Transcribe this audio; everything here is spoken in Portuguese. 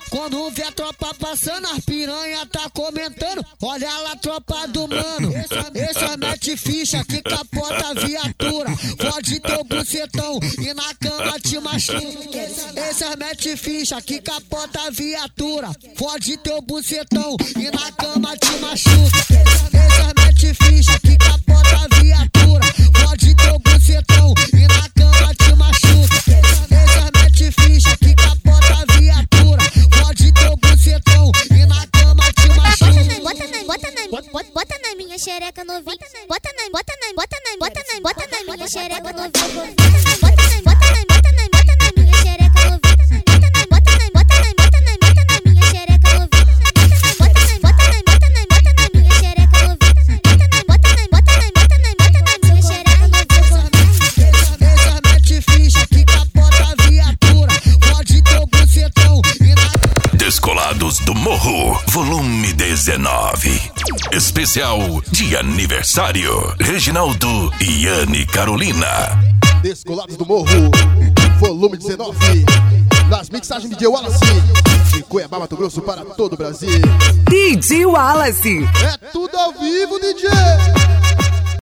Quando vê a tropa passando, as piranha tá comentando. Olha lá a tropa do mano. Esse mete ficha que capota a viatura. Fode teu bucetão e na cama te machuca. Esse mete ficha que capota a viatura. Fode teu bucetão e na cama te machuca. Esse mete ficha que capota a viatura. Fode teu bucetão e na cama te machuca. Esse mete ficha que capota a viatura. Fode teu bucetão e na cama te machuca. Bota na minha xereca novinha. Bota na minha xereca novinha. Bota na minha xereca novinha. Bota na minha xereca novinha. Bota na minha xereca novinha. Esse mete ficha que capota a viatura. Fode teu bucetão e na... Descolados do Morro, volume 19. Especial de aniversário. Reginaldo e Anne Carolina. Descolados do Morro, volume 19. Nas mixagens de DJ Wallace, de Cuiabá, Mato Grosso para todo o Brasil. DJ Wallace. É tudo ao vivo, DJ.